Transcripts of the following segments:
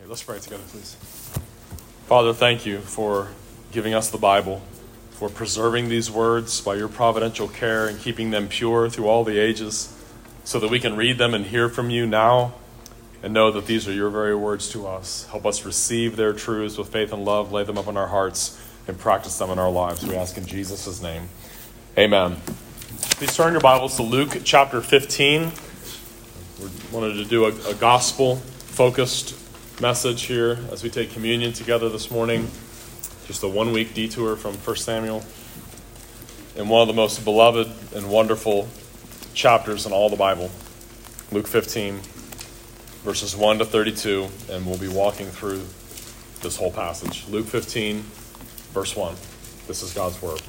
Let's pray together, please. Father, thank you for giving us the Bible, for preserving these words by your providential care and keeping them pure through all the ages, so that we can read them and hear from you now and know that these are your very words to us. Help us receive their truths with faith and love, lay them up in our hearts, and practice them in our lives. We ask in Jesus' name. Amen. Please turn your Bibles to Luke chapter 15. We wanted to do a gospel-focused message here as we take communion together this morning. Just a one-week detour from 1 Samuel. In one of the most beloved and wonderful chapters in all the Bible. Luke 15, verses 1 to 32, and we'll be walking through this whole passage. Luke 15, verse 1. This is God's word.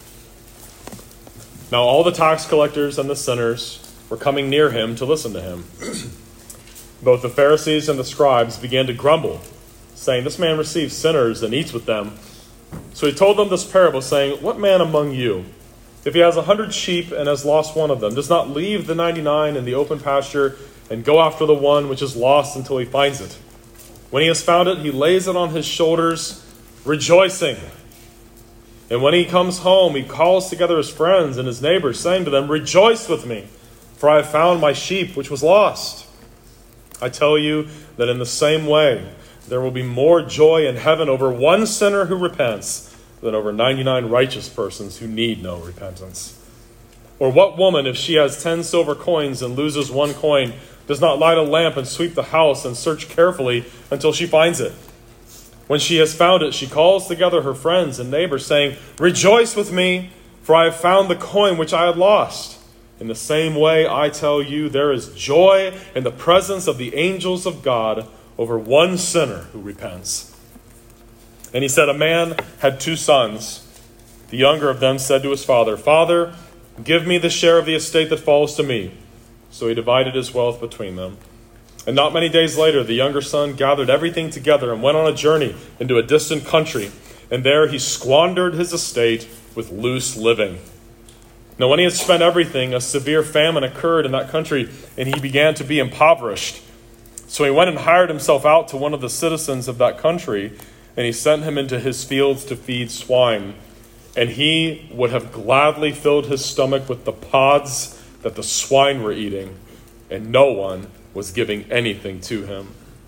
Now all the tax collectors and the sinners were coming near him to listen to him. Both the Pharisees and the scribes began to grumble, saying, "This man receives sinners and eats with them." So he told them this parable, saying, "What man among you, if he has 100 sheep and has lost one of them, does not leave the 99 in the open pasture and go after the one which is lost until he finds it? When he has found it, he lays it on his shoulders, rejoicing. And when he comes home, he calls together his friends and his neighbors, saying to them, 'Rejoice with me, for I have found my sheep which was lost.' I tell you that in the same way, there will be more joy in heaven over one sinner who repents than over 99 righteous persons who need no repentance. Or what woman, if she has 10 silver coins and loses one coin, does not light a lamp and sweep the house and search carefully until she finds it? When she has found it, she calls together her friends and neighbors, saying, 'Rejoice with me, for I have found the coin which I had lost.' In the same way, I tell you, there is joy in the presence of the angels of God over one sinner who repents." And he said, "A man had 2 sons. The younger of them said to his father, 'Father, give me the share of the estate that falls to me.' So he divided his wealth between them. And not many days later, the younger son gathered everything together and went on a journey into a distant country. And there he squandered his estate with loose living. Now when he had spent everything, a severe famine occurred in that country, and he began to be impoverished. So he went and hired himself out to one of the citizens of that country, and he sent him into his fields to feed swine. And he would have gladly filled his stomach with the pods that the swine were eating, and no one was giving anything to him.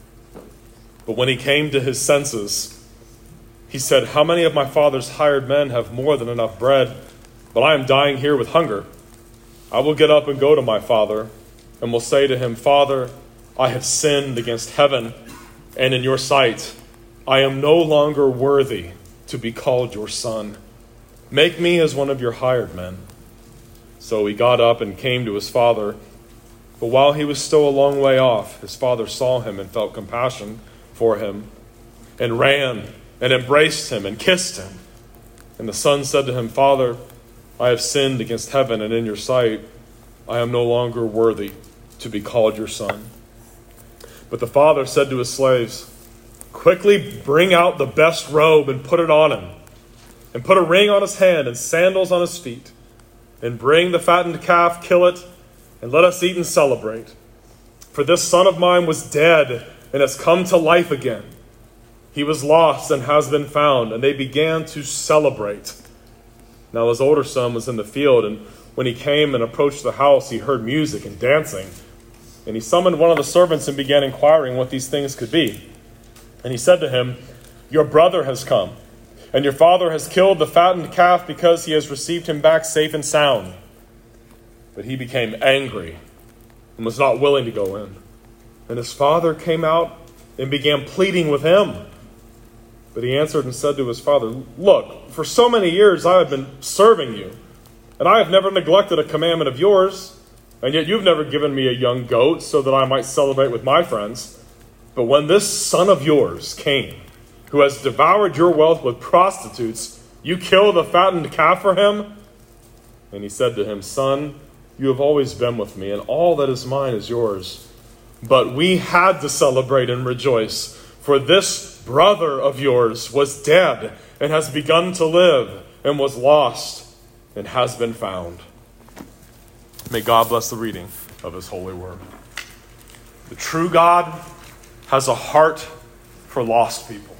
But when he came to his senses, he said, 'How many of my father's hired men have more than enough bread? But I am dying here with hunger. I will get up and go to my father, and will say to him, Father, I have sinned against heaven and in your sight. I am no longer worthy to be called your son. Make me as one of your hired men.' So he got up and came to his father. But while he was still a long way off, his father saw him and felt compassion for him, and ran and embraced him and kissed him. And the son said to him, Father, I have sinned against heaven and in your sight. I am no longer worthy to be called your son." But the father said to his slaves, "Quickly bring out the best robe and put it on him, and put a ring on his hand and sandals on his feet. And bring the fattened calf, kill it, and let us eat and celebrate. For this son of mine was dead and has come to life again. He was lost and has been found." And they began to celebrate. Now his older son was in the field, and when he came and approached the house, he heard music and dancing. And he summoned one of the servants and began inquiring what these things could be. And he said to him, "Your brother has come, and your father has killed the fattened calf because he has received him back safe and sound." But he became angry and was not willing to go in. And his father came out and began pleading with him. But he answered and said to his father, "Look, for so many years I have been serving you, and I have never neglected a commandment of yours, and yet you've never given me a young goat so that I might celebrate with my friends. But when this son of yours came, who has devoured your wealth with prostitutes, you killed the fattened calf for him?" And he said to him, "Son, you have always been with me, and all that is mine is yours. But we had to celebrate and rejoice, for this brother of yours was dead and has begun to live, and was lost and has been found." May God bless the reading of his holy word. The true God has a heart for lost people.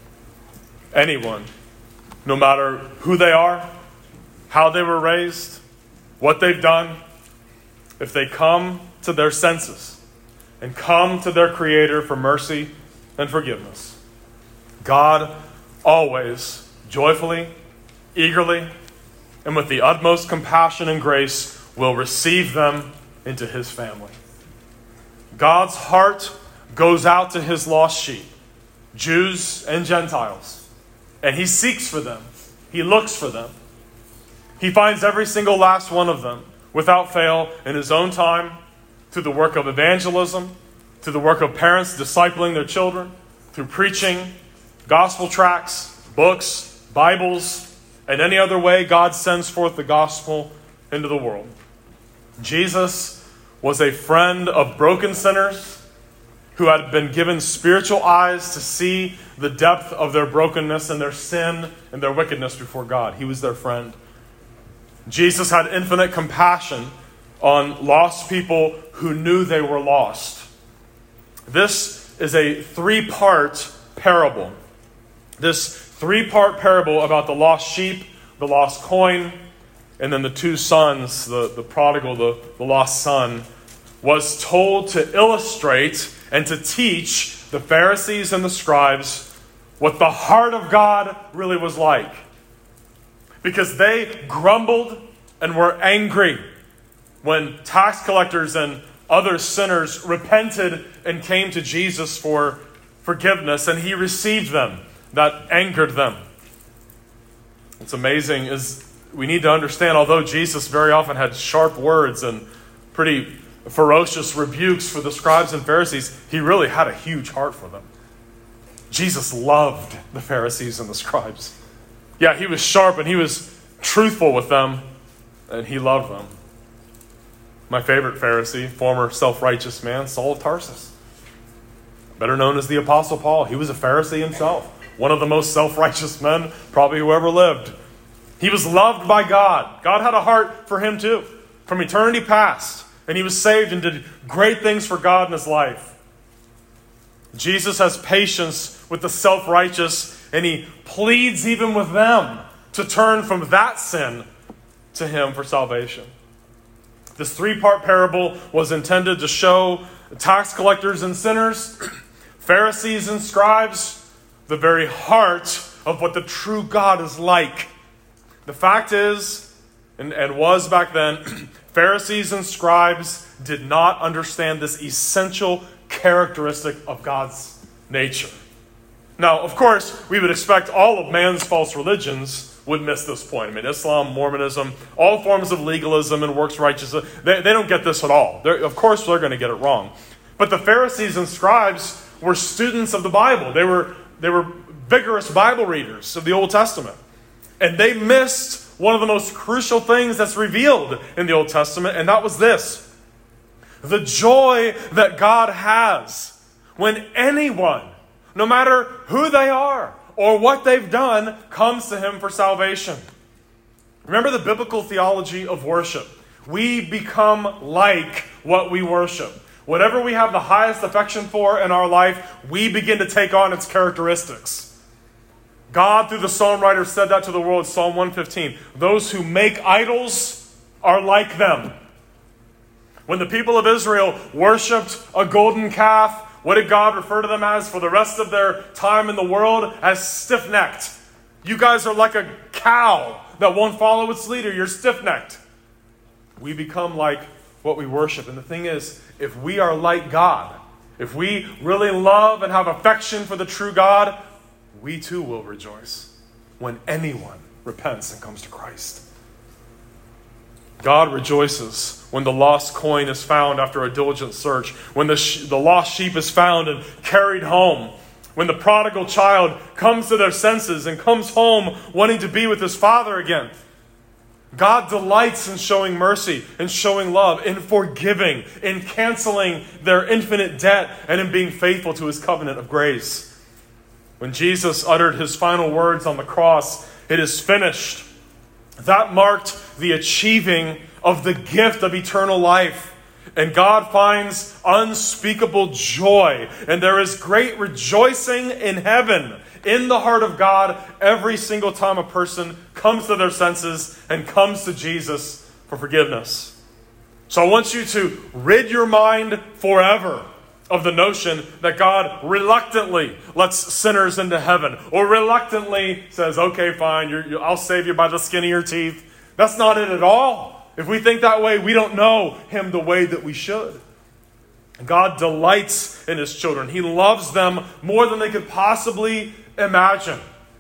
Anyone, no matter who they are, how they were raised, what they've done, if they come to their senses and come to their Creator for mercy and forgiveness, God always joyfully, eagerly, and with the utmost compassion and grace will receive them into His family. God's heart goes out to His lost sheep, Jews and Gentiles, and He seeks for them. He looks for them. He finds every single last one of them without fail in His own time, through the work of evangelism, through the work of parents discipling their children, through preaching, gospel tracts, books, Bibles, and any other way God sends forth the gospel into the world. Jesus was a friend of broken sinners who had been given spiritual eyes to see the depth of their brokenness and their sin and their wickedness before God. He was their friend. Jesus had infinite compassion on lost people who knew they were lost. This is a three-part parable. This three-part parable about the lost sheep, the lost coin, and then the two sons, the prodigal, the lost son, was told to illustrate and to teach the Pharisees and the scribes what the heart of God really was like. Because they grumbled and were angry when tax collectors and other sinners repented and came to Jesus for forgiveness, and He received them. That angered them. What's amazing is we need to understand, although Jesus very often had sharp words and pretty ferocious rebukes for the scribes and Pharisees, He really had a huge heart for them. Jesus loved the Pharisees and the scribes. Yeah, He was sharp and He was truthful with them, and He loved them. My favorite Pharisee, former self-righteous man, Saul of Tarsus. Better known as the Apostle Paul. He was a Pharisee himself. One of the most self-righteous men probably who ever lived. He was loved by God. God had a heart for him too, from eternity past. And he was saved and did great things for God in his life. Jesus has patience with the self-righteous, and He pleads even with them to turn from that sin to Him for salvation. This three-part parable was intended to show tax collectors and sinners, Pharisees and scribes, the very heart of what the true God is like. The fact is, and was back then, Pharisees and scribes did not understand this essential characteristic of God's nature. Now, of course, we would expect all of man's false religions would miss this point. I mean, Islam, Mormonism, all forms of legalism and works righteousness, they don't get this at all. Of course, they're going to get it wrong. But the Pharisees and scribes were students of the Bible. They were vigorous Bible readers of the Old Testament. And they missed one of the most crucial things that's revealed in the Old Testament, and that was this: the joy that God has when anyone, no matter who they are or what they've done, comes to Him for salvation. Remember the biblical theology of worship. We become like what we worship. Whatever we have the highest affection for in our life, we begin to take on its characteristics. God, through the psalm writer, said that to the world, Psalm 115. Those who make idols are like them. When the people of Israel worshipped a golden calf, what did God refer to them as for the rest of their time in the world? As stiff-necked. You guys are like a cow that won't follow its leader. You're stiff-necked. We become like what we worship. And the thing is, if we are like God, if we really love and have affection for the true God, we too will rejoice when anyone repents and comes to Christ. God rejoices when the lost coin is found after a diligent search, when the lost sheep is found and carried home, when the prodigal child comes to their senses and comes home wanting to be with his father again. God delights in showing mercy, in showing love, in forgiving, in canceling their infinite debt, and in being faithful to His covenant of grace. When Jesus uttered His final words on the cross, "It is finished," that marked the achieving of the gift of eternal life. And God finds unspeakable joy. And there is great rejoicing in heaven, in the heart of God, every single time a person comes to their senses and comes to Jesus for forgiveness. So I want you to rid your mind forever of the notion that God reluctantly lets sinners into heaven, or reluctantly says, okay, fine, I'll save you by the skin of your teeth. That's not it at all. If we think that way, we don't know Him the way that we should. God delights in His children. He loves them more than they could possibly imagine.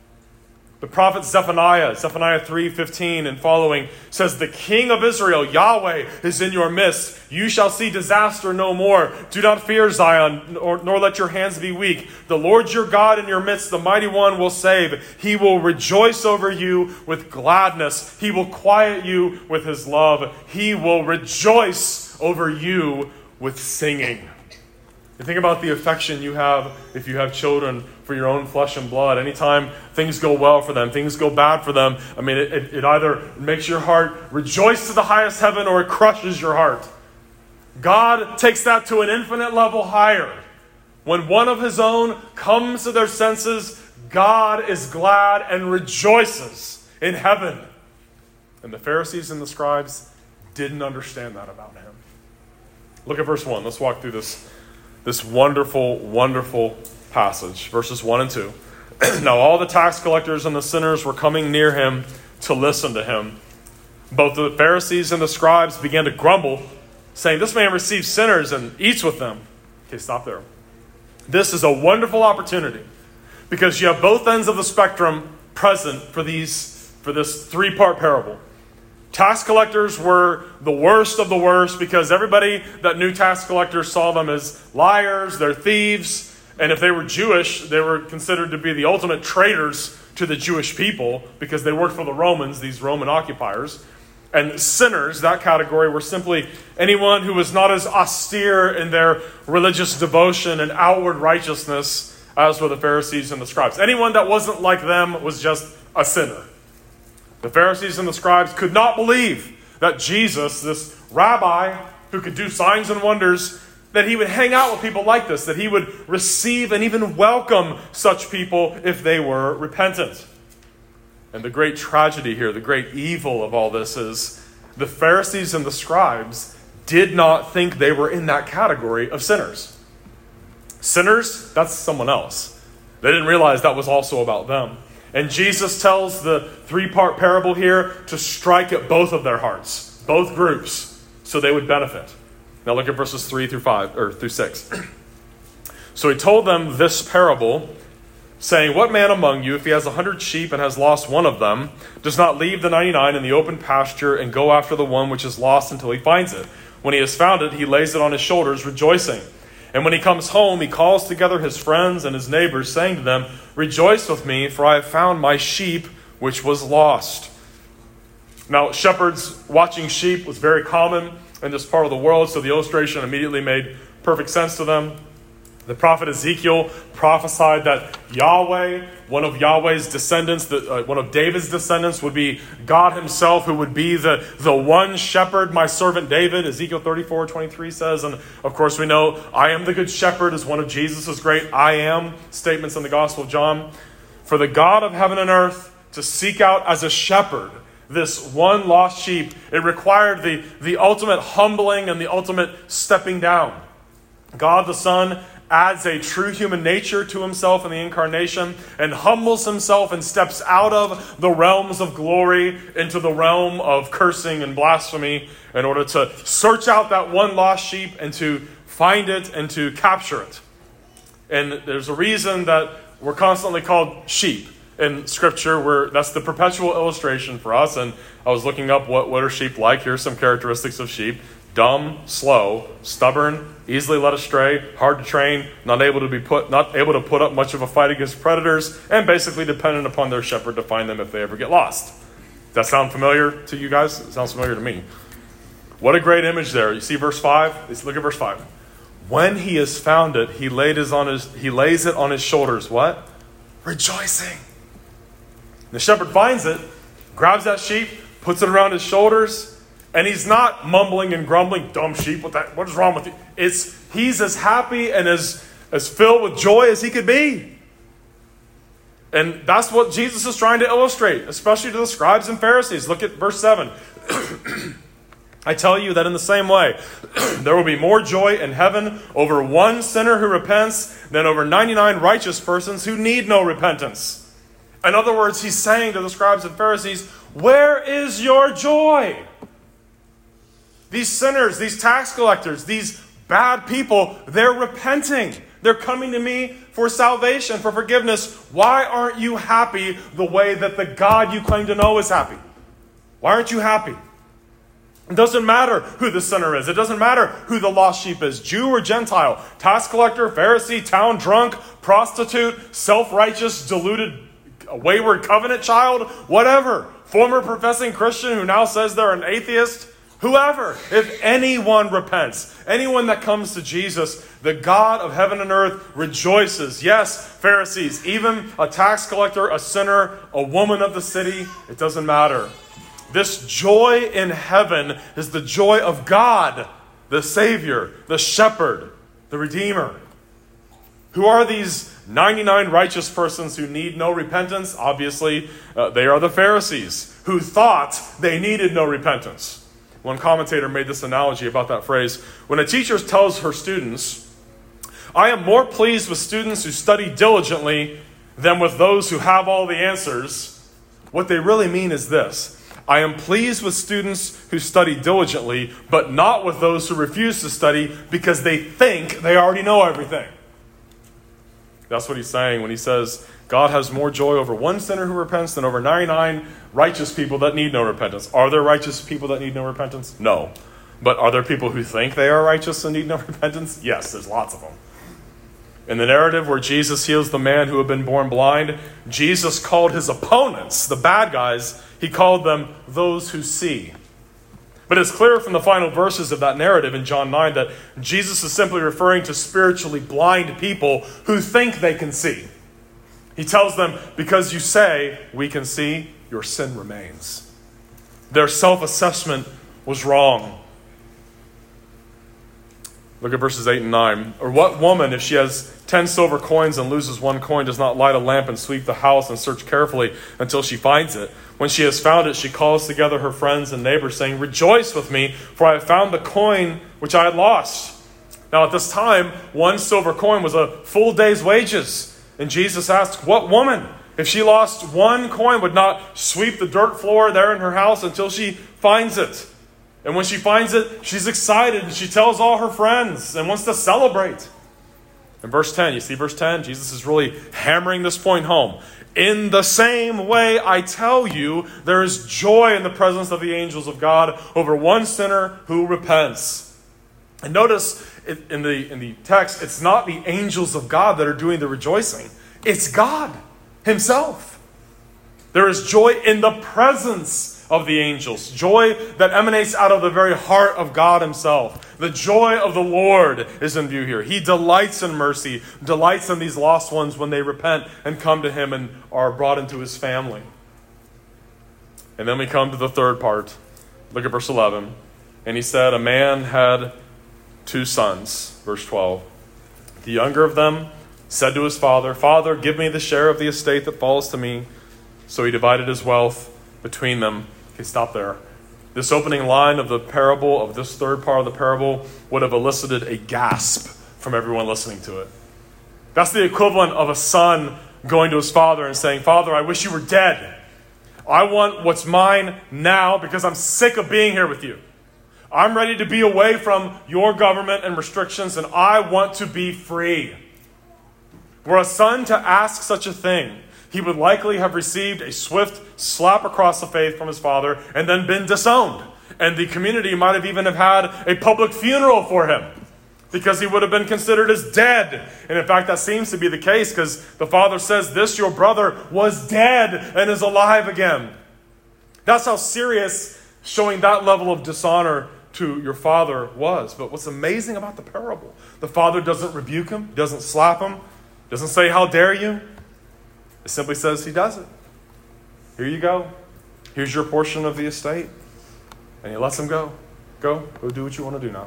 The prophet Zephaniah 3:15 and following says, the King of Israel, Yahweh, is in your midst. You shall see disaster no more. Do not fear, Zion, nor let your hands be weak. The Lord your God in your midst, the mighty one, will save. He will rejoice over you with gladness. He will quiet you with His love. He will rejoice over you with singing. You think about the affection you have if you have children for your own flesh and blood. Anytime things go well for them, things go bad for them, I mean, it either makes your heart rejoice to the highest heaven or it crushes your heart. God takes that to an infinite level higher. When one of His own comes to their senses, God is glad and rejoices in heaven. And the Pharisees and the scribes didn't understand that about Him. Look at verse 1. Let's walk through this wonderful, wonderful passage. Verses 1 and 2. Now all the tax collectors and the sinners were coming near Him to listen to Him. Both the Pharisees and the scribes began to grumble, saying, this man receives sinners and eats with them. Okay, stop there. This is a wonderful opportunity because you have both ends of the spectrum present for this three-part parable. Tax collectors were the worst of the worst because everybody that knew tax collectors saw them as liars, they're thieves, and if they were Jewish, they were considered to be the ultimate traitors to the Jewish people because they worked for the Romans, these Roman occupiers. And sinners, that category, were simply anyone who was not as austere in their religious devotion and outward righteousness as were the Pharisees and the scribes. Anyone that wasn't like them was just a sinner. The Pharisees and the scribes could not believe that Jesus, this rabbi who could do signs and wonders, that He would hang out with people like this, that He would receive and even welcome such people if they were repentant. And the great tragedy here, the great evil of all this is the Pharisees and the scribes did not think they were in that category of sinners. Sinners, that's someone else. They didn't realize that was also about them. And Jesus tells the three-part parable here to strike at both of their hearts, both groups, so they would benefit. Now look at verses 3 through 6. So He told them this parable, saying, what man among you, if he has 100 sheep and has lost one of them, does not leave the 99 in the open pasture and go after the one which is lost until he finds it? When he has found it, he lays it on his shoulders, rejoicing. And when he comes home, he calls together his friends and his neighbors, saying to them, rejoice with me, for I have found my sheep which was lost. Now, shepherds watching sheep was very common in this part of the world, so the illustration immediately made perfect sense to them. The prophet Ezekiel prophesied that Yahweh, one of Yahweh's descendants, one of David's descendants, would be God Himself, who would be the one shepherd, my servant David. Ezekiel 34:23 says, and of course we know, I am the good shepherd is one of Jesus' great I am statements in the Gospel of John. For the God of heaven and earth to seek out as a shepherd this one lost sheep, it required the ultimate humbling and the ultimate stepping down. God the Son adds a true human nature to Himself in the incarnation and humbles Himself and steps out of the realms of glory into the realm of cursing and blasphemy in order to search out that one lost sheep and to find it and to capture it. And there's a reason that we're constantly called sheep in Scripture. That's the perpetual illustration for us. And I was looking up what are sheep like. Here's some characteristics of sheep. Dumb, slow, stubborn, easily led astray, hard to train, not able to put up much of a fight against predators, and basically dependent upon their shepherd to find them if they ever get lost. Does that sound familiar to you guys? It sounds familiar to me. What a great image there. You see verse 5? Let's look at verse 5. When he has found it, he lays it on his shoulders. What? Rejoicing. The shepherd finds it, grabs that sheep, puts it around his shoulders, And he's not mumbling and grumbling, dumb sheep, what is wrong with you? He's as happy and as filled with joy as he could be. And that's what Jesus is trying to illustrate, especially to the scribes and Pharisees. Look at verse 7. I tell you that in the same way, there will be more joy in heaven over one sinner who repents than over 99 righteous persons who need no repentance. In other words, he's saying to the scribes and Pharisees, where is your joy? These sinners, these tax collectors, these bad people, they're repenting. They're coming to me for salvation, for forgiveness. Why aren't you happy the way that the God you claim to know is happy? Why aren't you happy? It doesn't matter who the sinner is. It doesn't matter who the lost sheep is, Jew or Gentile, tax collector, Pharisee, town drunk, prostitute, self-righteous, deluded, wayward covenant child, whatever. Former professing Christian who now says they're an atheist. Whoever, if anyone repents, anyone that comes to Jesus, the God of heaven and earth rejoices. Yes, Pharisees, even a tax collector, a sinner, a woman of the city, it doesn't matter. This joy in heaven is the joy of God, the Savior, the Shepherd, the Redeemer. Who are these 99 righteous persons who need no repentance? Obviously, they are the Pharisees, who thought they needed no repentance. One commentator made this analogy about that phrase. When a teacher tells her students, I am more pleased with students who study diligently than with those who have all the answers, what they really mean is this. I am pleased with students who study diligently, but not with those who refuse to study because they think they already know everything. That's what he's saying when he says God has more joy over one sinner who repents than over 99 righteous people that need no repentance. Are there righteous people that need no repentance? No. But are there people who think they are righteous and need no repentance? Yes, there's lots of them. In the narrative where Jesus heals the man who had been born blind, Jesus called his opponents, the bad guys, he called them those who see. But it's clear from the final verses of that narrative in John 9 that Jesus is simply referring to spiritually blind people who think they can see. He tells them, because you say, we can see, your sin remains. Their self-assessment was wrong. Look at verses 8 and 9. Or what woman, if she has 10 silver coins and loses one coin, does not light a lamp and sweep the house and search carefully until she finds it? When she has found it, she calls together her friends and neighbors, saying, rejoice with me, for I have found the coin which I had lost. Now at this time, one silver coin was a full day's wages. And Jesus asked, what woman, if she lost one coin, would not sweep the dirt floor there in her house until she finds it? And when she finds it, she's excited and she tells all her friends and wants to celebrate. In verse 10, you see verse 10? Jesus is really hammering this point home. In the same way, I tell you, there is joy in the presence of the angels of God over one sinner who repents. And notice in the text, it's not the angels of God that are doing the rejoicing. It's God himself. There is joy in the presence of the angels. Joy that emanates out of the very heart of God himself. The joy of the Lord is in view here. He delights in mercy, delights in these lost ones when they repent and come to him and are brought into his family. And then we come to the third part. Look at verse 11. And he said, a man had 2 sons. Verse 12. The younger of them said to his father, Father, give me the share of the estate that falls to me. So he divided his wealth between them. Okay, stop there. This opening line of the parable, of this third part of the parable, would have elicited a gasp from everyone listening to it. That's the equivalent of a son going to his father and saying, Father, I wish you were dead. I want what's mine now because I'm sick of being here with you. I'm ready to be away from your government and restrictions, and I want to be free. Were a son to ask such a thing, he would likely have received a swift slap across the face from his father and then been disowned. And the community might have even have had a public funeral for him because he would have been considered as dead. And in fact, that seems to be the case because the father says, this your brother was dead and is alive again. That's how serious showing that level of dishonor to your father was. But what's amazing about the parable, the father doesn't rebuke him, doesn't slap him, doesn't say, how dare you? It simply says he does it. Here you go. Here's your portion of the estate. And he lets them go. Go do what you want to do now.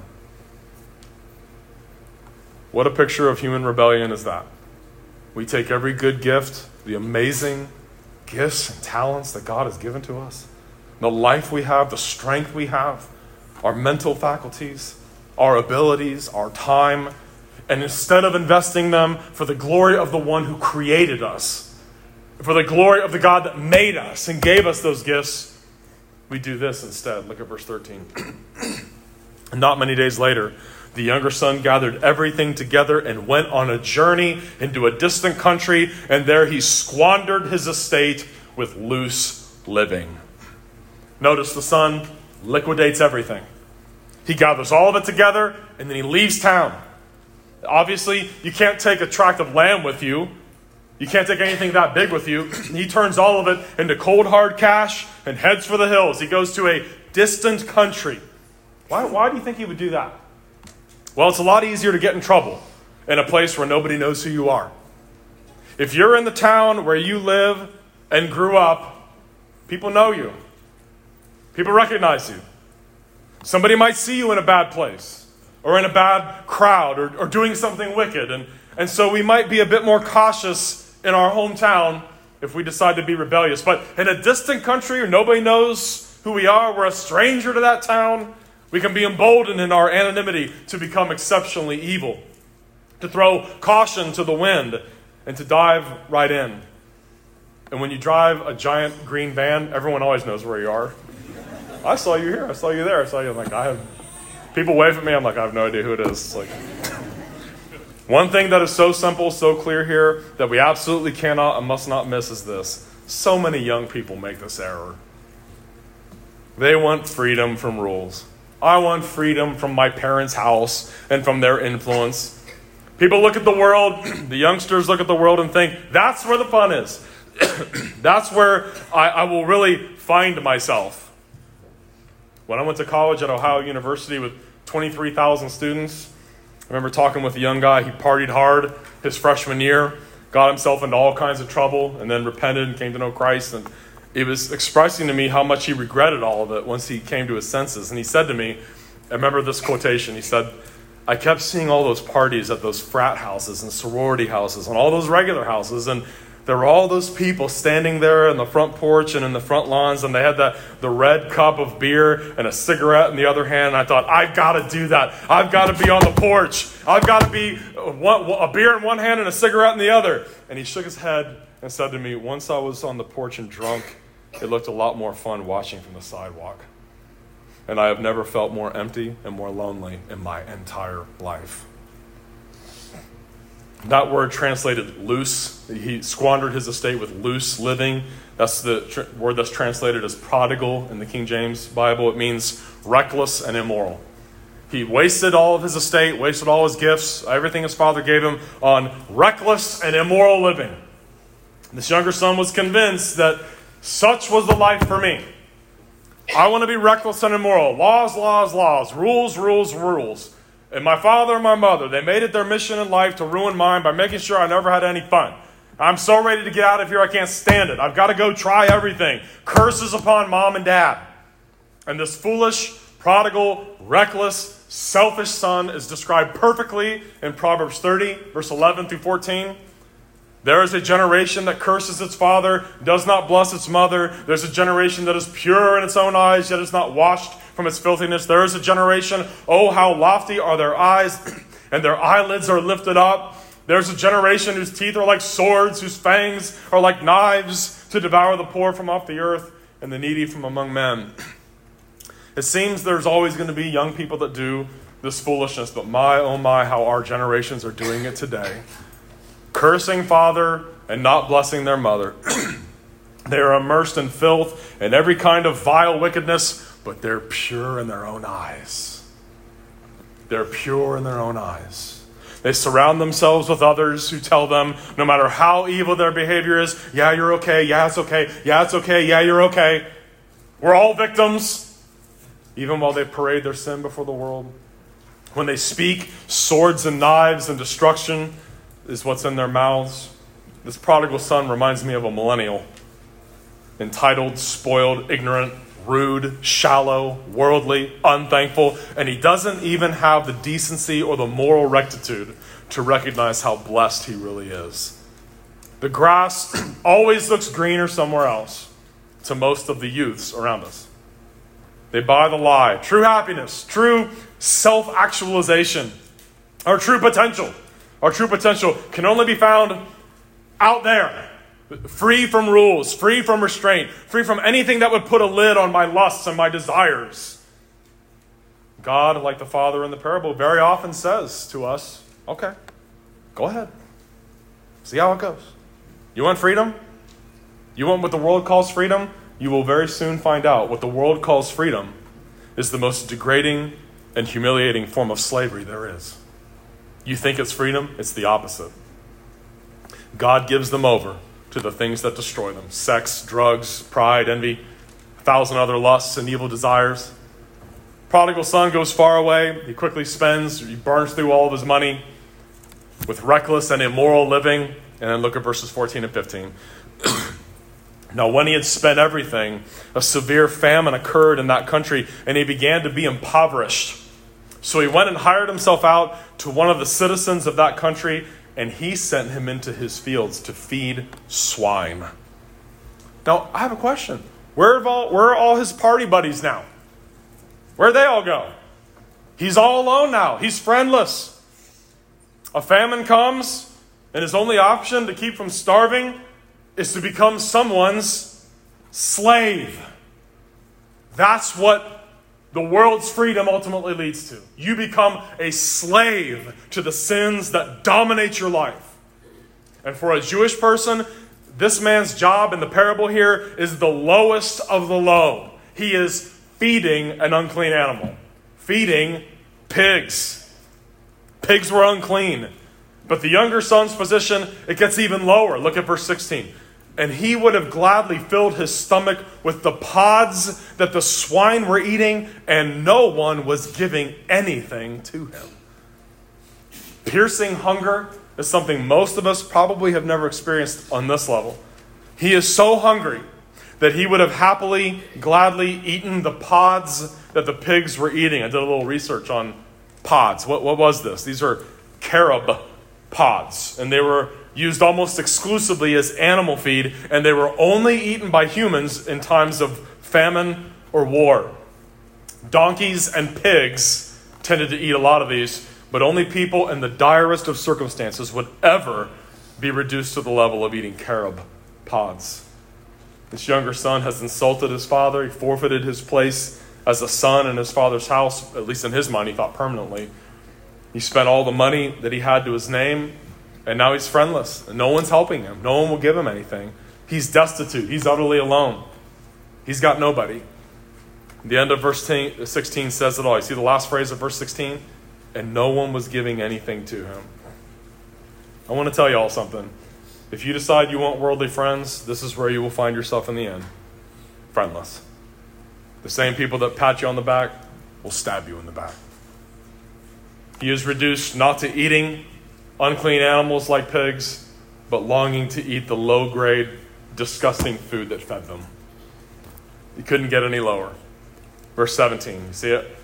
What a picture of human rebellion is that? We take every good gift, the amazing gifts and talents that God has given to us, the life we have, the strength we have, our mental faculties, our abilities, our time, and instead of investing them for the glory of the one who created us, for the glory of the God that made us and gave us those gifts, we do this instead. Look at verse 13. And not many days later, the younger son gathered everything together and went on a journey into a distant country, and there he squandered his estate with loose living. Notice the son liquidates everything. He gathers all of it together, and then he leaves town. Obviously, you can't take a tract of land with you. You can't take anything that big with you. He turns all of it into cold, hard cash and heads for the hills. He goes to a distant country. Why do you think he would do that? Well, it's a lot easier to get in trouble in a place where nobody knows who you are. If you're in the town where you live and grew up, people know you. People recognize you. Somebody might see you in a bad place or in a bad crowd or doing something wicked. And so we might be a bit more cautious in our hometown if we decide to be rebellious. But in a distant country where nobody knows who we are, we're a stranger to that town, we can be emboldened in our anonymity to become exceptionally evil, to throw caution to the wind, and to dive right in. And when you drive a giant green van, everyone always knows where you are. I saw you here. I saw you there. I saw you. I'm like, people wave at me. I'm like, I have no idea who it is. It's like, one thing that is so simple, so clear here, that we absolutely cannot and must not miss is this. So many young people make this error. They want freedom from rules. I want freedom from my parents' house and from their influence. People look at the world, the youngsters look at the world and think, that's where the fun is. That's where I will really find myself. When I went to college at Ohio University with 23,000 students, I remember talking with a young guy. He partied hard his freshman year, got himself into all kinds of trouble, and then repented and came to know Christ. And it was expressing to me how much he regretted all of it once he came to his senses. And he said to me, I remember this quotation. He said, I kept seeing all those parties at those frat houses and sorority houses and all those regular houses, and there were all those people standing there in the front porch and in the front lawns, and they had the red cup of beer and a cigarette in the other hand. And I thought, I've got to do that. I've got to be on the porch. I've got to be a beer in one hand and a cigarette in the other. And he shook his head and said to me, once I was on the porch and drunk, it looked a lot more fun watching from the sidewalk. And I have never felt more empty and more lonely in my entire life. That word translated loose. He squandered his estate with loose living. That's the word that's translated as prodigal in the King James Bible. It means reckless and immoral. He wasted all of his estate, wasted all his gifts, everything his father gave him on reckless and immoral living. This younger son was convinced that such was the life for me. I want to be reckless and immoral. Laws, laws, laws. Rules, rules, rules. And my father and my mother, they made it their mission in life to ruin mine by making sure I never had any fun. I'm so ready to get out of here, I can't stand it. I've got to go try everything. Curses upon mom and dad. And this foolish, prodigal, reckless, selfish son is described perfectly in Proverbs 30, verse 11 through 14. There is a generation that curses its father, does not bless its mother. There's a generation that is pure in its own eyes, yet is not washed from its filthiness. There is a generation, oh, how lofty are their eyes, and their eyelids are lifted up. There's a generation whose teeth are like swords, whose fangs are like knives, to devour the poor from off the earth and the needy from among men. It seems there's always going to be young people that do this foolishness, but my, oh my, how our generations are doing it today. Cursing father and not blessing their mother. They are immersed in filth and every kind of vile wickedness, but they're pure in their own eyes. They're pure in their own eyes. They surround themselves with others who tell them, no matter how evil their behavior is, yeah, you're okay, yeah, it's okay, yeah, it's okay, yeah, you're okay. We're all victims, even while they parade their sin before the world. When they speak, swords and knives and destruction is what's in their mouths. This prodigal son reminds me of a millennial. Entitled, spoiled, ignorant, rude, shallow, worldly, unthankful, and he doesn't even have the decency or the moral rectitude to recognize how blessed he really is. The grass always looks greener somewhere else to most of the youths around us. They buy the lie. True happiness, true self-actualization, our true potential can only be found out there, free from rules, free from restraint, free from anything that would put a lid on my lusts and my desires. God, like the father in the parable, very often says to us, okay, go ahead. See how it goes. You want freedom? You want what the world calls freedom? You will very soon find out what the world calls freedom is the most degrading and humiliating form of slavery there is. You think it's freedom? It's the opposite. God gives them over to the things that destroy them. Sex, drugs, pride, envy, 1,000 other lusts and evil desires. Prodigal son goes far away. He quickly he burns through all of his money with reckless and immoral living. And then look at verses 14 and 15. Now, when he had spent everything, a severe famine occurred in that country, and he began to be impoverished. So he went and hired himself out to one of the citizens of that country, and he sent him into his fields to feed swine. Now, I have a question. Where are all his party buddies now? Where'd they all go? He's all alone now. He's friendless. A famine comes, and his only option to keep from starving is to become someone's slave. That's what the world's freedom ultimately leads to. You become a slave to the sins that dominate your life. And for a Jewish person, this man's job in the parable here is the lowest of the low. He is feeding an unclean animal. Feeding pigs. Pigs were unclean. But the younger son's position, it gets even lower. Look at verse 16. And he would have gladly filled his stomach with the pods that the swine were eating, and no one was giving anything to him. Piercing hunger is something most of us probably have never experienced on this level. He is so hungry that he would have happily, gladly eaten the pods that the pigs were eating. I did a little research on pods. What was this? These are carob pods, and they were used almost exclusively as animal feed, and they were only eaten by humans in times of famine or war. Donkeys and pigs tended to eat a lot of these, but only people in the direst of circumstances would ever be reduced to the level of eating carob pods. This younger son has insulted his father. He forfeited his place as a son in his father's house, at least in his mind, he thought permanently. He spent all the money that he had to his name, and now he's friendless. And no one's helping him. No one will give him anything. He's destitute. He's utterly alone. He's got nobody. The end of verse 16 says it all. You see the last phrase of verse 16? And no one was giving anything to him. I want to tell you all something. If you decide you want worldly friends, this is where you will find yourself in the end. Friendless. The same people that pat you on the back will stab you in the back. He is reduced not to eating unclean animals like pigs, but longing to eat the low-grade, disgusting food that fed them. He couldn't get any lower. Verse 17, you see it?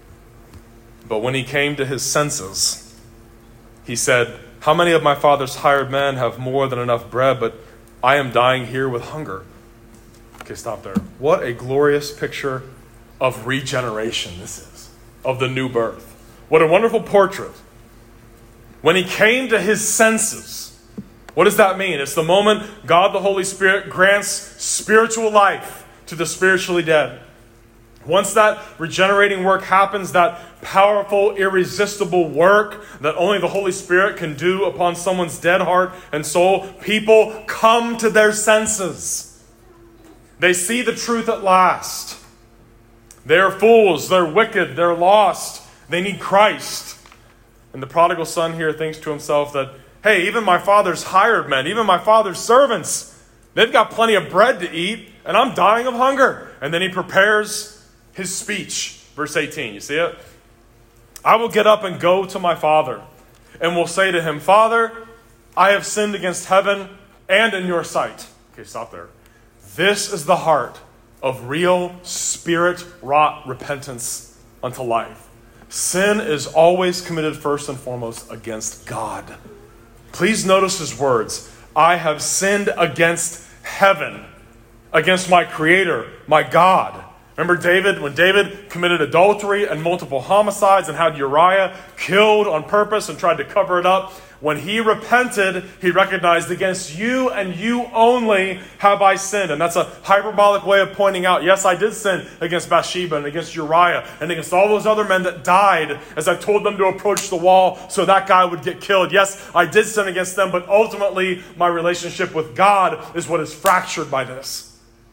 But when he came to his senses, he said, how many of my father's hired men have more than enough bread, but I am dying here with hunger? Okay, stop there. What a glorious picture of regeneration this is, of the new birth. What a wonderful portrait. When he came to his senses, what does that mean? It's the moment God the Holy Spirit grants spiritual life to the spiritually dead. Once that regenerating work happens, that powerful, irresistible work that only the Holy Spirit can do upon someone's dead heart and soul, people come to their senses. They see the truth at last. They're fools, they're wicked, they're lost. They need Christ. And the prodigal son here thinks to himself that, hey, even my father's hired men, even my father's servants, they've got plenty of bread to eat, and I'm dying of hunger. And then he prepares his speech. Verse 18, you see it? I will get up and go to my father, and will say to him, Father, I have sinned against heaven and in your sight. Okay, stop there. This is the heart of real spirit-wrought repentance unto life. Sin is always committed first and foremost against God. Please notice his words. I have sinned against heaven, against my Creator, my God. Remember David, when David committed adultery and multiple homicides and had Uriah killed on purpose and tried to cover it up? When he repented, he recognized, against you and you only have I sinned. And that's a hyperbolic way of pointing out, yes, I did sin against Bathsheba and against Uriah and against all those other men that died as I told them to approach the wall so that guy would get killed. Yes, I did sin against them, but ultimately my relationship with God is what is fractured by this.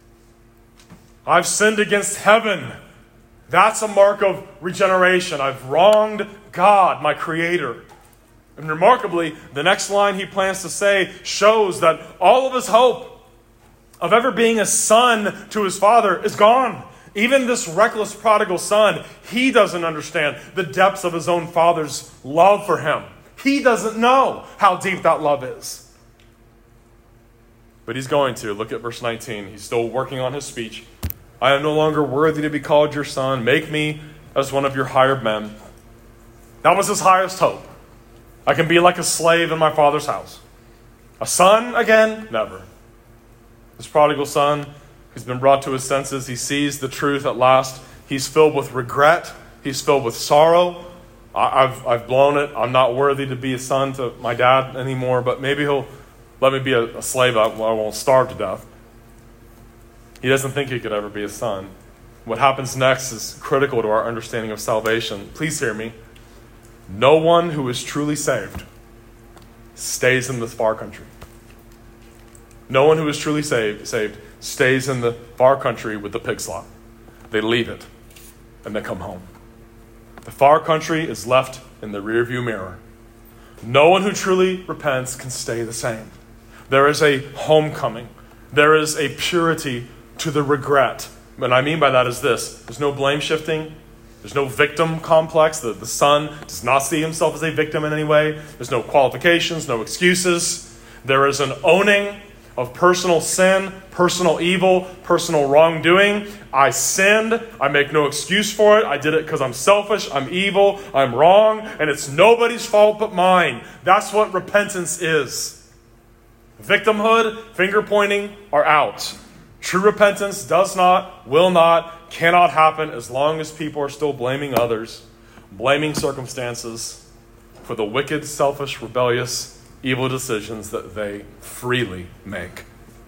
I've sinned against heaven. That's a mark of regeneration. I've wronged God, my Creator. And remarkably, the next line he plans to say shows that all of his hope of ever being a son to his father is gone. Even this reckless prodigal son, he doesn't understand the depths of his own father's love for him. He doesn't know how deep that love is. But he's going to. Look at verse 19. He's still working on his speech. I am no longer worthy to be called your son. Make me as one of your hired men. That was his highest hope. I can be like a slave in my father's house. A son again? Never. This prodigal son, who's been brought to his senses, he sees the truth at last. He's filled with regret. He's filled with sorrow. I've blown it. I'm not worthy to be a son to my dad anymore, but maybe he'll let me be a slave. I won't starve to death. He doesn't think he could ever be a son. What happens next is critical to our understanding of salvation. Please hear me. No one who is truly saved stays in the far country. No one who is truly saved stays in the far country with the pig slop. They leave it and they come home. The far country is left in the rearview mirror. No one who truly repents can stay the same. There is a homecoming. There is a purity to the regret. What I mean by that is this. There's no blame shifting. There's no victim complex. The son does not see himself as a victim in any way. There's no qualifications, no excuses. There is an owning of personal sin, personal evil, personal wrongdoing. I sinned. I make no excuse for it. I did it because I'm selfish. I'm evil. I'm wrong. And it's nobody's fault but mine. That's what repentance is. Victimhood, finger pointing are out. True repentance does not, will not, cannot happen as long as people are still blaming others, blaming circumstances for the wicked, selfish, rebellious, evil decisions that they freely make.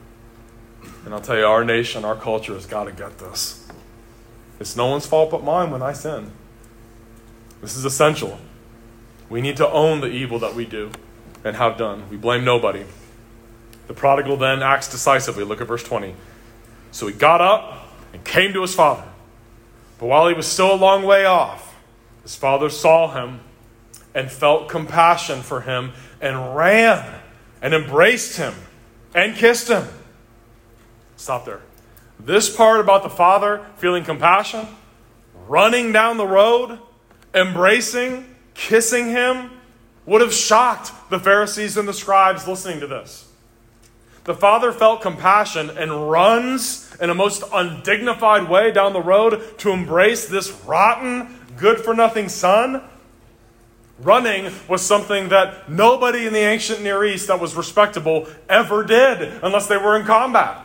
And I'll tell you, our nation, our culture has got to get this. It's no one's fault but mine when I sin. This is essential. We need to own the evil that we do and have done. We blame nobody. The prodigal then acts decisively. Look at verse 20. So he got up and came to his father. But while he was still a long way off, his father saw him and felt compassion for him and ran and embraced him and kissed him. Stop there. This part about the father feeling compassion, running down the road, embracing, kissing him, would have shocked the Pharisees and the scribes listening to this. The father felt compassion and runs in a most undignified way down the road to embrace this rotten, good-for-nothing son. Running was something that nobody in the ancient Near East that was respectable ever did unless they were in combat.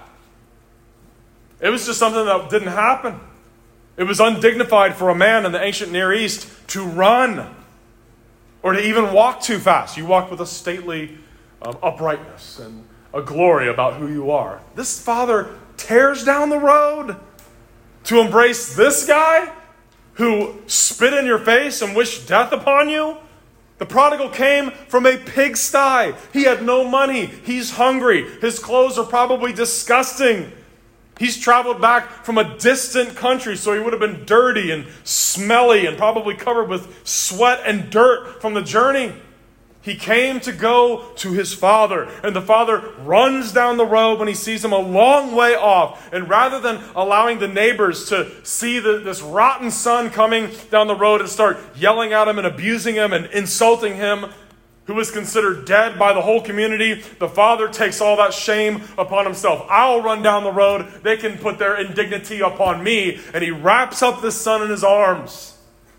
It was just something that didn't happen. It was undignified for a man in the ancient Near East to run or to even walk too fast. You walk with a stately uprightness and a glory about who you are. This father tears down the road to embrace this guy who spit in your face and wished death upon you. The prodigal came from a pigsty. He had no money. He's hungry. His clothes are probably disgusting. He's traveled back from a distant country, so he would have been dirty and smelly and probably covered with sweat and dirt from the journey. He came to go to his father, and the father runs down the road when he sees him a long way off. And rather than allowing the neighbors to see this rotten son coming down the road and start yelling at him and abusing him and insulting him, who is considered dead by the whole community, the father takes all that shame upon himself. I'll run down the road. They can put their indignity upon me. And he wraps up the son in his arms.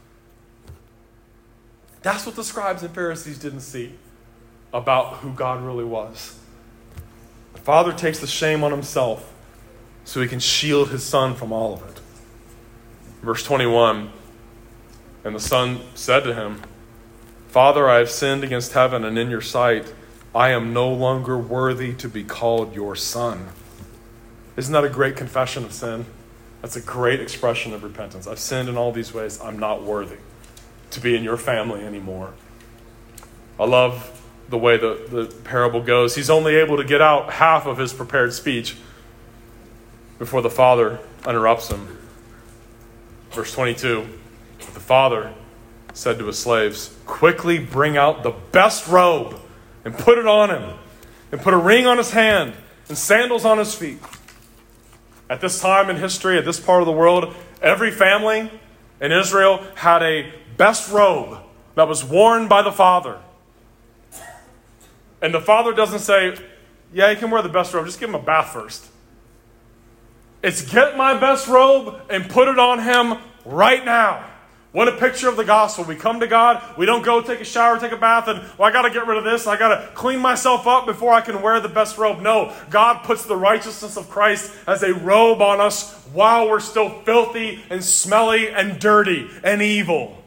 That's what the scribes and Pharisees didn't see about who God really was. The father takes the shame on himself so he can shield his son from all of it. Verse 21, and the son said to him, Father, I have sinned against heaven and in your sight. I am no longer worthy to be called your son. Isn't that a great confession of sin? That's a great expression of repentance. I've sinned in all these ways. I'm not worthy to be in your family anymore. I love the way the parable goes. He's only able to get out half of his prepared speech before the father interrupts him. Verse 22, the father said to his slaves, quickly bring out the best robe and put it on him, and put a ring on his hand and sandals on his feet. At this time in history, at this part of the world, every family in Israel had a best robe that was worn by the father. And the father doesn't say, yeah, you can wear the best robe, just give him a bath first. It's get my best robe and put it on him right now. What a picture of the gospel. We come to God, we don't go take a shower, take a bath, and I got to get rid of this. I got to clean myself up before I can wear the best robe. No, God puts the righteousness of Christ as a robe on us while we're still filthy and smelly and dirty and evil.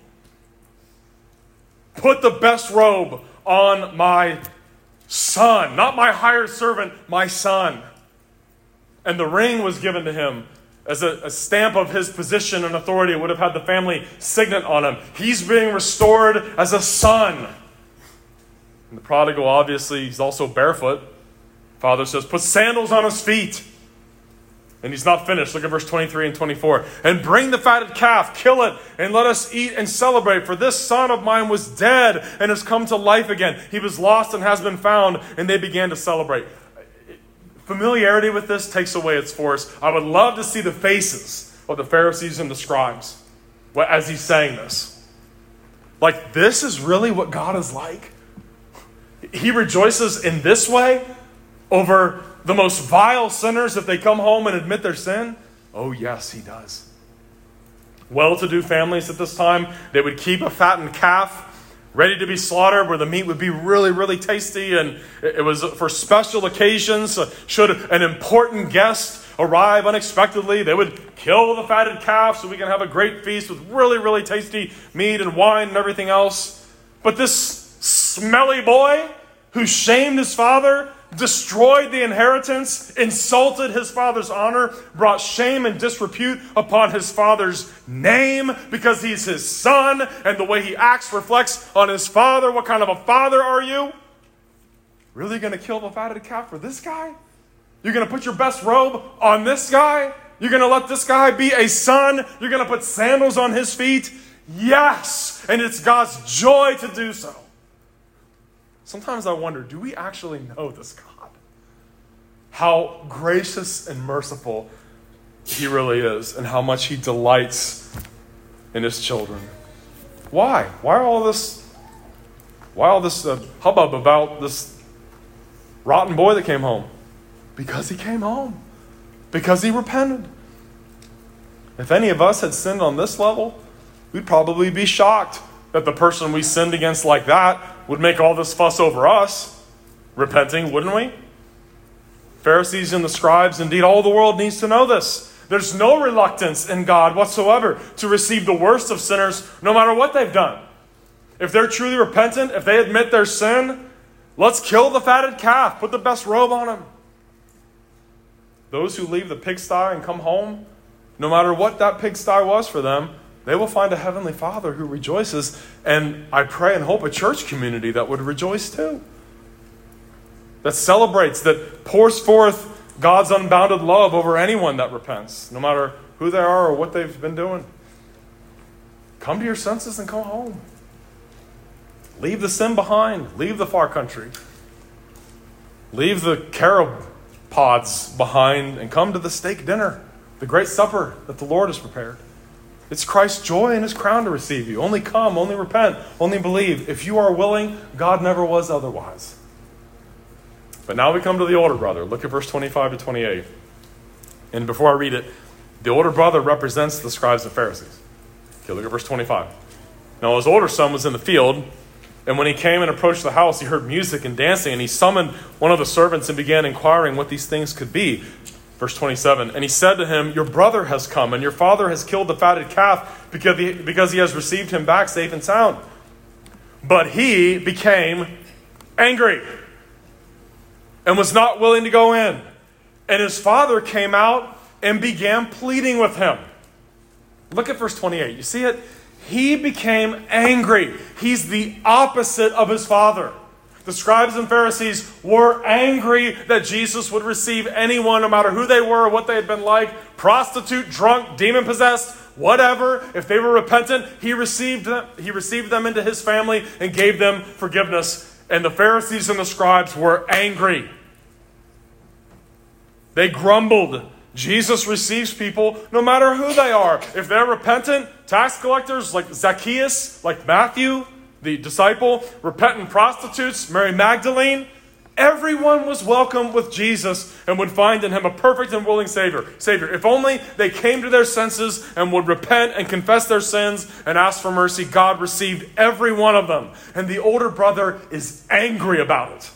Put the best robe on my son, not my hired servant, my son. And the ring was given to him as a stamp of his position and authority. It would have had the family signet on him. He's being restored as a son. And the prodigal, obviously, he's also barefoot. Father says, put sandals on his feet. And he's not finished. Look at verse 23 and 24. And bring the fatted calf, kill it, and let us eat and celebrate. For this son of mine was dead and has come to life again. He was lost and has been found. And they began to celebrate. Familiarity with this takes away its force. I would love to see the faces of the Pharisees and the scribes as he's saying this. Like, this is really what God is like? He rejoices in this way over the most vile sinners if they come home and admit their sin? Oh, yes, he does. Well-to-do families at this time, they would keep a fattened calf ready to be slaughtered, where the meat would be really, really tasty, and it was for special occasions. Should an important guest arrive unexpectedly, they would kill the fatted calf so we can have a great feast with really, really tasty meat and wine and everything else. But this smelly boy who shamed his father, destroyed the inheritance, insulted his father's honor, brought shame and disrepute upon his father's name because he's his son, and the way he acts reflects on his father. What kind of a father are you? Really going to kill the fatted calf for this guy? You're going to put your best robe on this guy? You're going to let this guy be a son? You're going to put sandals on his feet? Yes! And it's God's joy to do so. Sometimes I wonder, do we actually know this God? How gracious and merciful he really is, and how much he delights in his children. Why? Why all this hubbub about this rotten boy that came home? Because he came home. Because he repented. If any of us had sinned on this level, we'd probably be shocked that the person we sinned against like that would make all this fuss over us repenting, wouldn't we? Pharisees and the scribes, indeed all the world needs to know this. There's no reluctance in God whatsoever to receive the worst of sinners, no matter what they've done. If they're truly repentant, if they admit their sin, let's kill the fatted calf, put the best robe on him. Those who leave the pigsty and come home, no matter what that pigsty was for them, they will find a heavenly Father who rejoices, and I pray and hope a church community that would rejoice too. That celebrates, that pours forth God's unbounded love over anyone that repents, no matter who they are or what they've been doing. Come to your senses and come home. Leave the sin behind. Leave the far country. Leave the carob pods behind and come to the steak dinner, the great supper that the Lord has prepared. It's Christ's joy and his crown to receive you. Only come, only repent, only believe. If you are willing, God never was otherwise. But now we come to the older brother. Look at verse 25 to 28. And before I read it, the older brother represents the scribes and Pharisees. Okay, look at verse 25. Now his older son was in the field, and when he came and approached the house, he heard music and dancing, and he summoned one of the servants and began inquiring what these things could be. Verse 27, and he said to him, your brother has come, and your father has killed the fatted calf because he has received him back safe and sound. But he became angry and was not willing to go in. And his father came out and began pleading with him. Look at verse 28. You see it? He became angry. He's the opposite of his father. The scribes and Pharisees were angry that Jesus would receive anyone, no matter who they were or what they had been like, prostitute, drunk, demon-possessed, whatever. If they were repentant, he received them into his family and gave them forgiveness. And the Pharisees and the scribes were angry. They grumbled. Jesus receives people no matter who they are. If they're repentant, tax collectors like Zacchaeus, like Matthew, the disciple, repentant prostitutes, Mary Magdalene, everyone was welcome with Jesus and would find in him a perfect and willing Savior. If only they came to their senses and would repent and confess their sins and ask for mercy, God received every one of them. And the older brother is angry about it.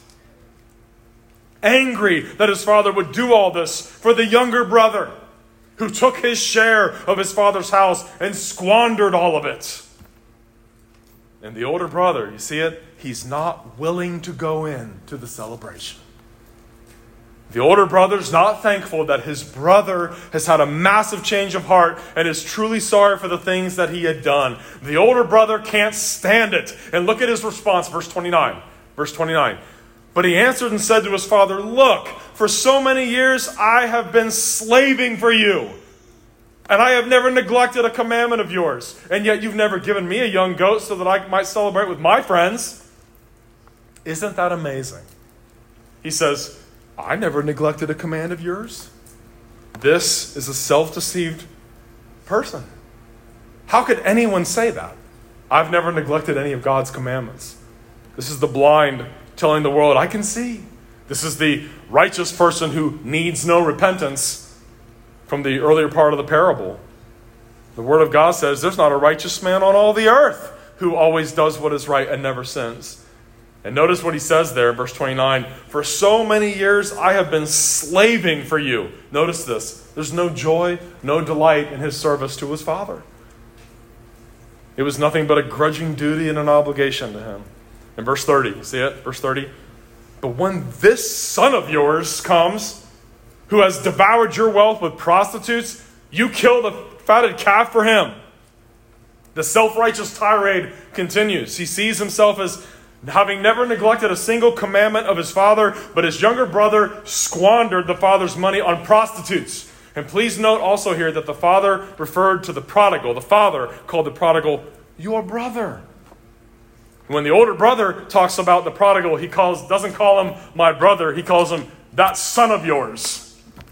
Angry that his father would do all this for the younger brother who took his share of his father's house and squandered all of it. And the older brother, you see it? He's not willing to go in to the celebration. The older brother's not thankful that his brother has had a massive change of heart and is truly sorry for the things that he had done. The older brother can't stand it. And look at his response, verse 29. Verse 29. But he answered and said to his father, look, for so many years I have been slaving for you, and I have never neglected a commandment of yours. And yet you've never given me a young goat so that I might celebrate with my friends. Isn't that amazing? He says, I never neglected a command of yours. This is a self-deceived person. How could anyone say that? I've never neglected any of God's commandments. This is the blind telling the world, I can see. This is the righteous person who needs no repentance from the earlier part of the parable. The Word of God says there's not a righteous man on all the earth who always does what is right and never sins. And notice what he says there, verse 29. For so many years I have been slaving for you. Notice this. There's no joy, no delight in his service to his father. It was nothing but a grudging duty and an obligation to him. In verse 30, you see it? Verse 30. But when this son of yours comes, who has devoured your wealth with prostitutes, you kill the fatted calf for him. The self-righteous tirade continues. He sees himself as having never neglected a single commandment of his father, but his younger brother squandered the father's money on prostitutes. And please note also here that the father referred to the prodigal. The father called the prodigal your brother. When the older brother talks about the prodigal, he doesn't call him my brother, he calls him that son of yours.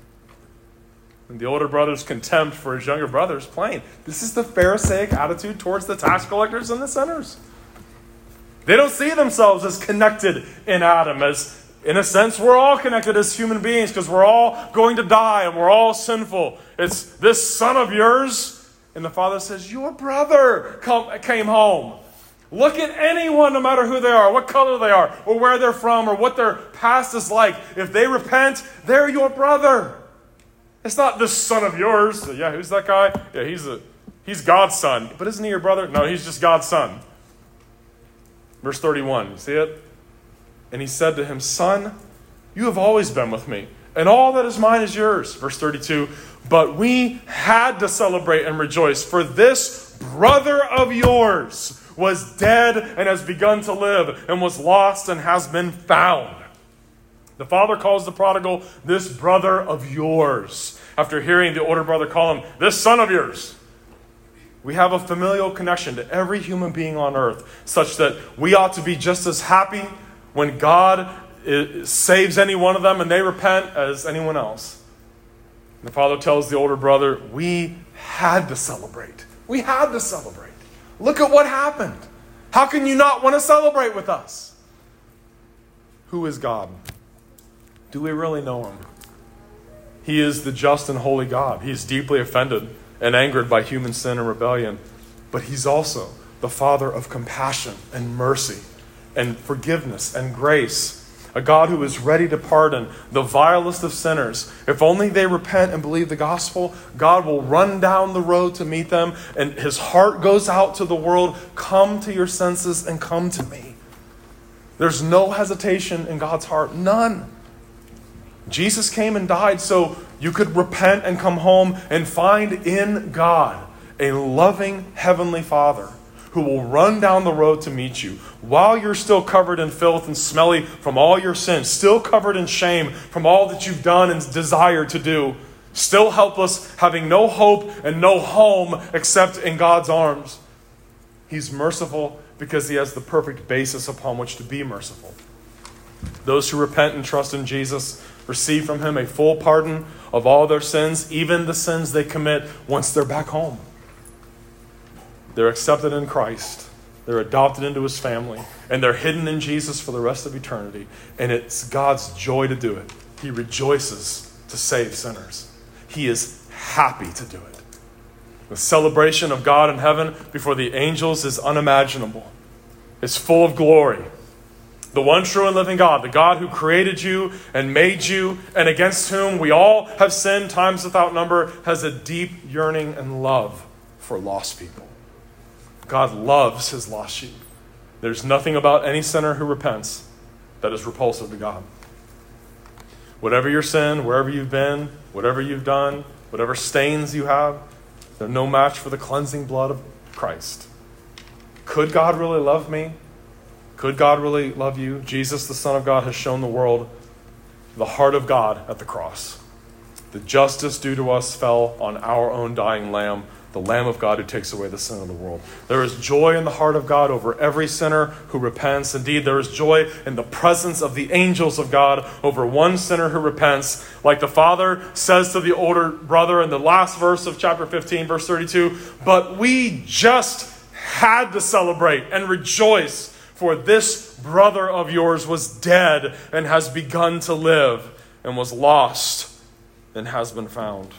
And the older brother's contempt for his younger brother is plain. This is the Pharisaic attitude towards the tax collectors and the sinners. They don't see themselves as connected in Adam, as in a sense we're all connected as human beings because we're all going to die and we're all sinful. It's this son of yours. And the father says, your brother came home. Look at anyone, no matter who they are, what color they are, or where they're from, or what their past is like. If they repent, they're your brother. It's not this son of yours. Yeah, who's that guy? Yeah, he's God's son. But isn't he your brother? No, he's just God's son. Verse 31, you see it? And he said to him, son, you have always been with me, and all that is mine is yours. Verse 32, but we had to celebrate and rejoice, for this brother of yours was dead and has begun to live, and was lost and has been found. The father calls the prodigal this brother of yours. After hearing the older brother call him this son of yours. We have a familial connection to every human being on earth, such that we ought to be just as happy when God saves any one of them and they repent as anyone else. And the father tells the older brother, we had to celebrate. We had to celebrate. Look at what happened. How can you not want to celebrate with us? Who is God? Do we really know him? He is the just and holy God. He's deeply offended and angered by human sin and rebellion. But he's also the Father of compassion and mercy and forgiveness and grace. A God who is ready to pardon the vilest of sinners. If only they repent and believe the gospel, God will run down the road to meet them, and his heart goes out to the world. Come to your senses and come to me. There's no hesitation in God's heart. None. Jesus came and died so you could repent and come home and find in God a loving heavenly Father who will run down the road to meet you while you're still covered in filth and smelly from all your sins, still covered in shame from all that you've done and desired to do, still helpless, having no hope and no home except in God's arms. He's merciful because he has the perfect basis upon which to be merciful. Those who repent and trust in Jesus receive from him a full pardon of all their sins, even the sins they commit once they're back home. They're accepted in Christ. They're adopted into his family. And they're hidden in Jesus for the rest of eternity. And it's God's joy to do it. He rejoices to save sinners. He is happy to do it. The celebration of God in heaven before the angels is unimaginable. It's full of glory. The one true and living God, the God who created you and made you, and against whom we all have sinned times without number, has a deep yearning and love for lost people. God loves his lost sheep. There's nothing about any sinner who repents that is repulsive to God. Whatever your sin, wherever you've been, whatever you've done, whatever stains you have, they're no match for the cleansing blood of Christ. Could God really love me? Could God really love you? Jesus, the Son of God, has shown the world the heart of God at the cross. The justice due to us fell on our own dying Lamb, the Lamb of God who takes away the sin of the world. There is joy in the heart of God over every sinner who repents. Indeed, there is joy in the presence of the angels of God over one sinner who repents. Like the Father says to the older brother in the last verse of chapter 15, verse 32, but we just had to celebrate and rejoice, for this brother of yours was dead and has begun to live, and was lost and has been found.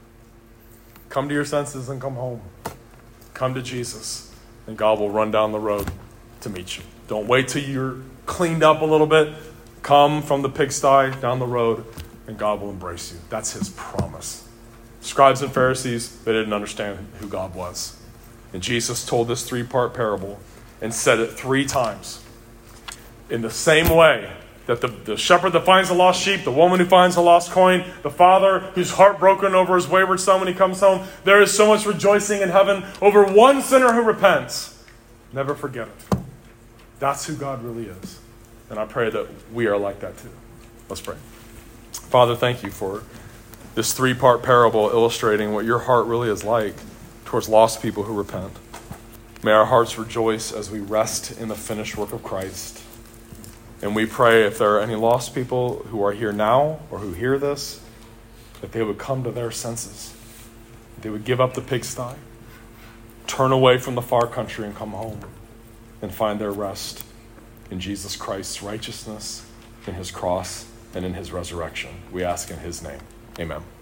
Come to your senses and come home. Come to Jesus, and God will run down the road to meet you. Don't wait till you're cleaned up a little bit. Come from the pigsty down the road, and God will embrace you. That's his promise. Scribes and Pharisees, they didn't understand who God was. And Jesus told this 3-part parable and said it 3 times. In the same way that the shepherd that finds a lost sheep, the woman who finds a lost coin, the father who's heartbroken over his wayward son when he comes home, there is so much rejoicing in heaven over one sinner who repents. Never forget it. That's who God really is. And I pray that we are like that too. Let's pray. Father, thank you for this 3-part parable illustrating what your heart really is like towards lost people who repent. May our hearts rejoice as we rest in the finished work of Christ. And we pray if there are any lost people who are here now or who hear this, that they would come to their senses. They would give up the pigsty, turn away from the far country and come home and find their rest in Jesus Christ's righteousness, in his cross, and in his resurrection. We ask in his name. Amen.